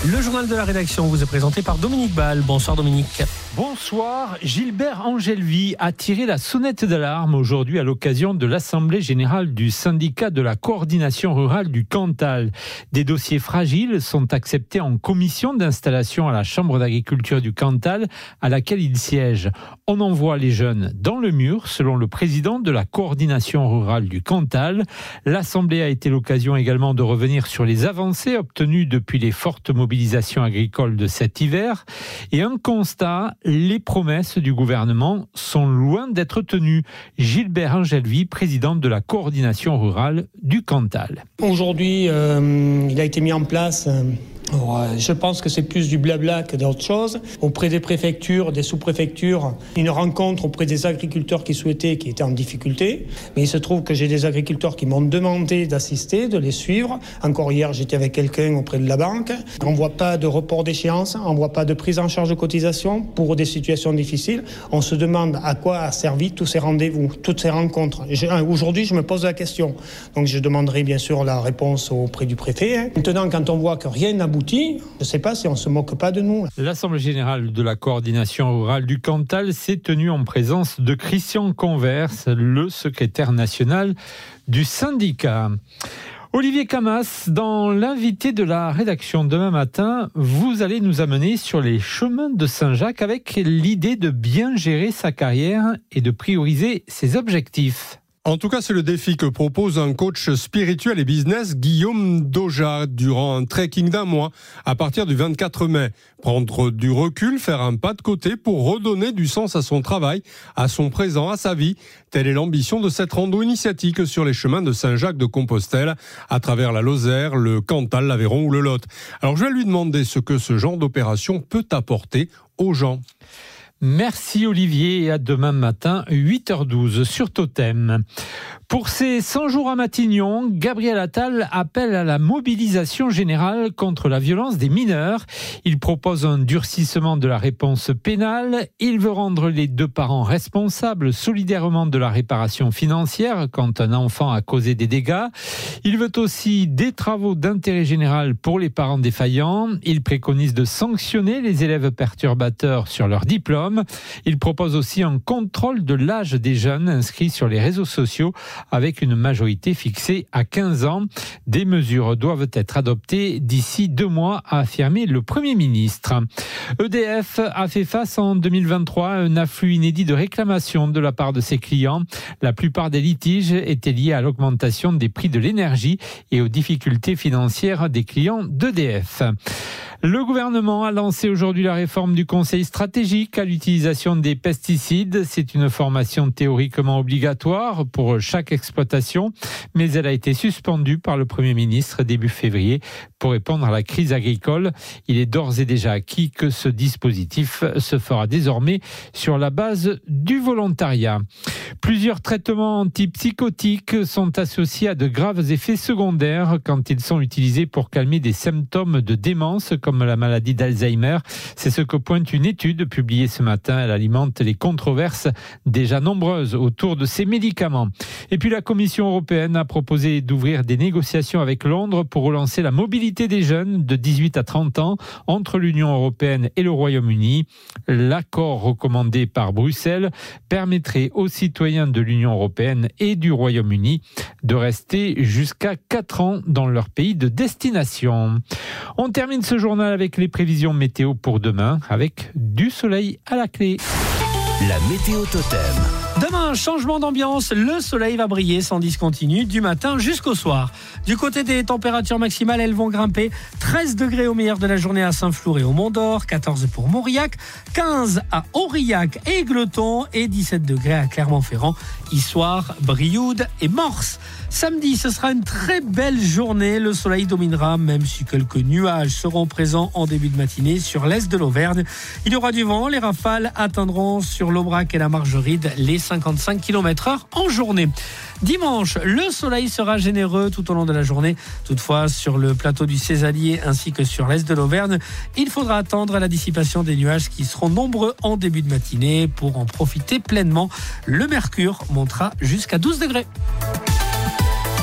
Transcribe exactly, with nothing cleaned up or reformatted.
Le journal de la rédaction vous est présenté par Dominique Ball. Bonsoir Dominique. Bonsoir. Gilbert Angelvi a tiré la sonnette d'alarme aujourd'hui à l'occasion de l'Assemblée générale du syndicat de la coordination rurale du Cantal. Des dossiers fragiles sont acceptés en commission d'installation à la Chambre d'agriculture du Cantal à laquelle il siège. On envoie les jeunes dans le mur, selon le président de la coordination rurale du Cantal. L'Assemblée a été l'occasion également de revenir sur les avancées obtenues depuis les fortes mobilisations agricole de cet hiver. Et un constat, les promesses du gouvernement sont loin d'être tenues. Gilbert Angelvi, président de la coordination rurale du Cantal. Aujourd'hui, euh, il a été mis en place... Euh Je pense que c'est plus du blabla que d'autres choses. Auprès des préfectures, des sous-préfectures, une rencontre auprès des agriculteurs qui souhaitaient, qui étaient en difficulté. Mais il se trouve que j'ai des agriculteurs qui m'ont demandé d'assister, de les suivre. Encore hier, j'étais avec quelqu'un auprès de la banque. On ne voit pas de report d'échéance, on ne voit pas de prise en charge de cotisation pour des situations difficiles. On se demande à quoi a servi tous ces rendez-vous, toutes ces rencontres. Aujourd'hui, je me pose la question. Donc je demanderai bien sûr la réponse auprès du préfet. Maintenant, quand on voit que rien n'aboutit, je ne sais pas si on ne se moque pas de nous. L'Assemblée générale de la coordination rurale du Cantal s'est tenue en présence de Christian Converse, le secrétaire national du syndicat. Olivier Camas, dans l'invité de la rédaction demain matin, vous allez nous amener sur les chemins de Saint-Jacques avec l'idée de bien gérer sa carrière et de prioriser ses objectifs. En tout cas, c'est le défi que propose un coach spirituel et business, Guillaume Doja, durant un trekking d'un mois à partir du vingt-quatre mai. Prendre du recul, faire un pas de côté pour redonner du sens à son travail, à son présent, à sa vie. Telle est l'ambition de cette rando initiatique sur les chemins de Saint-Jacques-de-Compostelle, à travers la Lozère, le Cantal, l'Aveyron ou le Lot. Alors je vais lui demander ce que ce genre d'opération peut apporter aux gens. Merci Olivier et à demain matin, huit heures douze sur Totem. Pour ces cent jours à Matignon, Gabriel Attal appelle à la mobilisation générale contre la violence des mineurs. Il propose un durcissement de la réponse pénale. Il veut rendre les deux parents responsables solidairement de la réparation financière quand un enfant a causé des dégâts. Il veut aussi des travaux d'intérêt général pour les parents défaillants. Il préconise de sanctionner les élèves perturbateurs sur leur diplôme. Il propose aussi un contrôle de l'âge des jeunes inscrits sur les réseaux sociaux avec une majorité fixée à quinze ans. Des mesures doivent être adoptées d'ici deux mois, a affirmé le Premier ministre. E D F a fait face en deux mille vingt-trois à un afflux inédit de réclamations de la part de ses clients. La plupart des litiges étaient liés à l'augmentation des prix de l'énergie et aux difficultés financières des clients d'E D F. Le gouvernement a lancé aujourd'hui la réforme du conseil stratégique à l'utilisation des pesticides. C'est une formation théoriquement obligatoire pour chaque exploitation, mais elle a été suspendue par le Premier ministre début février pour répondre à la crise agricole. Il est d'ores et déjà acquis que ce dispositif se fera désormais sur la base du volontariat. Plusieurs traitements antipsychotiques sont associés à de graves effets secondaires quand ils sont utilisés pour calmer des symptômes de démence comme la maladie d'Alzheimer. C'est ce que pointe une étude publiée ce matin. Elle alimente les controverses déjà nombreuses autour de ces médicaments. Et puis la Commission européenne a proposé d'ouvrir des négociations avec Londres pour relancer la mobilité des jeunes de dix-huit à trente ans entre l'Union européenne et le Royaume-Uni. L'accord recommandé par Bruxelles permettrait aux citoyens de l'Union européenne et du Royaume-Uni de rester jusqu'à quatre ans dans leur pays de destination. On termine ce journal avec les prévisions météo pour demain, avec du soleil à la clé. La météo Totem. Demain, changement d'ambiance, le soleil va briller sans discontinu du matin jusqu'au soir. Du côté des températures maximales, elles vont grimper. treize degrés au meilleur de la journée à Saint-Flour et au Mont-d'Or, quatorze pour Mauriac, quinze à Aurillac et Égletons et dix-sept degrés à Clermont-Ferrand, Issoire, Brioude et Morse. Samedi, ce sera une très belle journée. Le soleil dominera, même si quelques nuages seront présents en début de matinée sur l'est de l'Auvergne. Il y aura du vent. Les rafales atteindront sur l'Aubrac et la Margeride les cinquante-cinq kilomètres heure en journée. Dimanche, le soleil sera généreux tout au long de la journée. Toutefois, sur le plateau du Césalier ainsi que sur l'est de l'Auvergne, il faudra attendre la dissipation des nuages qui seront nombreux en début de matinée pour en profiter pleinement. Le mercure montera jusqu'à douze degrés.